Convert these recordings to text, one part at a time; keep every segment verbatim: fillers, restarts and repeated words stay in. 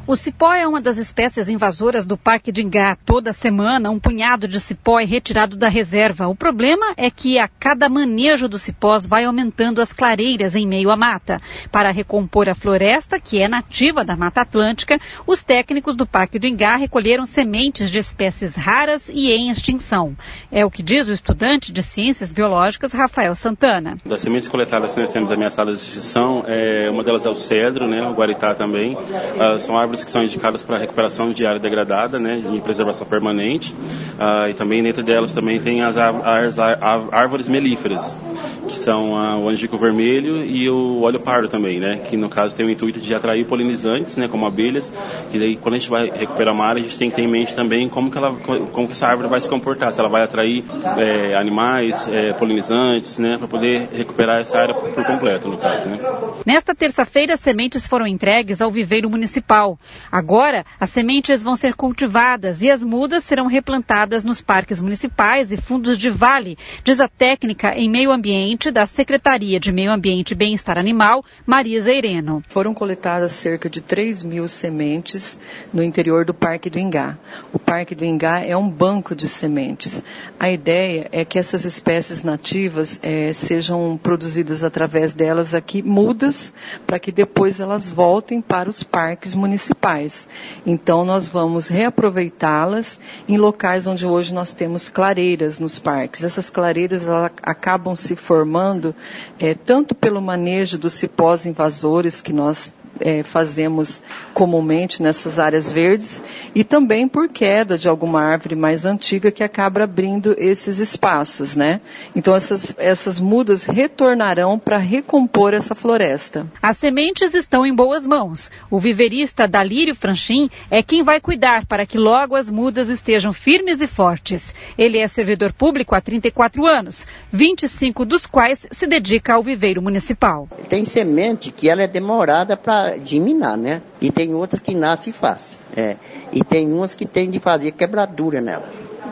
O cipó é uma das espécies invasoras do Parque do Ingá. Toda semana, um punhado de cipó é retirado da reserva. O problema é que a cada manejo dos cipós vai aumentando as clareiras em meio à mata. Para recompor a floresta, que é nativa da Mata Atlântica, os técnicos do Parque do Ingá recolheram sementes de espécies raras e em extinção. É o que diz o estudante de Ciências Biológicas, Rafael Santana. Das sementes coletadas que nós temos ameaçadas de extinção, é, uma delas é o cedro, né, o guaritá também. Ah, são árvores que são indicadas para recuperação de área degradada, né, e preservação permanente. Ah, e também dentro delas também tem as, as, as árvores melíferas, que são ah, o angico vermelho e o óleo pardo também, né, que no caso tem o intuito de atrair polinizantes, né, como abelhas. E daí quando a gente vai recuperar uma área, a gente tem que ter em mente também como que, ela, como que essa árvore vai se comportar, se ela vai atrair é, animais, é, polinizantes, né, para poder recuperar essa área por completo, no caso, né. Nesta terça-feira, as sementes foram entregues ao viveiro municipal. Agora, as sementes vão ser cultivadas e as mudas serão replantadas nos parques municipais e fundos de vale, diz a técnica em meio ambiente da Secretaria de Meio Ambiente e Bem-Estar Animal, Marisa Ireno. Foram coletadas cerca de três mil sementes no interior do Parque do Ingá. O Parque do Ingá é um banco de sementes. A ideia é que essas espécies nativas eh, sejam produzidas através delas aqui, mudas, para que depois elas voltem para os parques municipais. Então nós vamos reaproveitá-las em locais onde hoje nós temos clareiras nos parques. Essas clareiras elas acabam se formando eh, tanto pelo manejo dos cipós invasores que nós É, fazemos comumente nessas áreas verdes e também por queda de alguma árvore mais antiga que acaba abrindo esses espaços, né? Então essas, essas mudas retornarão para recompor essa floresta. As sementes estão em boas mãos. O viverista Dalírio Franchim é quem vai cuidar para que logo as mudas estejam firmes e fortes. Ele é servidor público há trinta e quatro anos, vinte e cinco dos quais se dedica ao viveiro municipal. Tem semente que ela é demorada para germinar, né? E tem outra que nasce fácil. É. E tem umas que tem de fazer quebradura nela.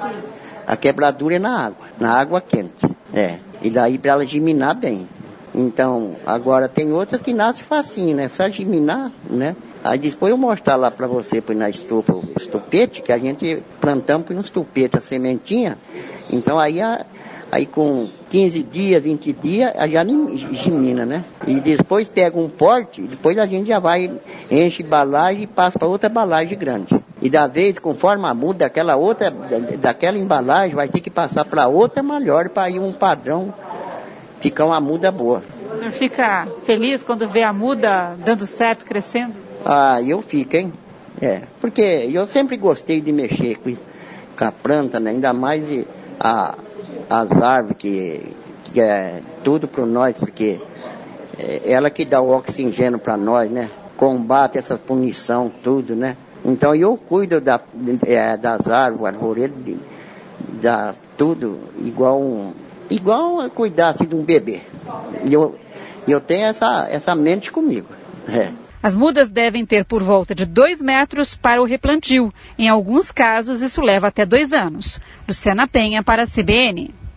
A quebradura é na água, na água quente. É. E daí para ela germinar bem. Então, agora tem outras que nascem facinho, né? Só germinar, né? Aí depois eu mostrar lá para você, põe na estufa o estupete, que a gente plantamos põe no estupete a sementinha. Então aí a Aí com quinze dias, vinte dias, já germina, né? E depois pega um porte, depois a gente já vai, enche embalagem e passa para outra embalagem grande. E da vez, conforme a muda daquela outra, daquela embalagem, vai ter que passar para outra maior, para ir um padrão, ficar uma muda boa. O senhor fica feliz quando vê a muda dando certo, crescendo? Ah, eu fico, hein? É, porque eu sempre gostei de mexer com, com a planta, né? Ainda mais a... as árvores, que, que é tudo para nós, porque é ela que dá o oxigênio para nós, né? Combate essa punição, tudo, né? Então eu cuido da, é, das árvores, arvoredo, da tudo, igual um, igual a cuidar assim, de um bebê. E eu, eu tenho essa, essa mente comigo. É. As mudas devem ter por volta de dois metros para o replantio. Em alguns casos, isso leva até dois anos. Luciana Penha para a C B N.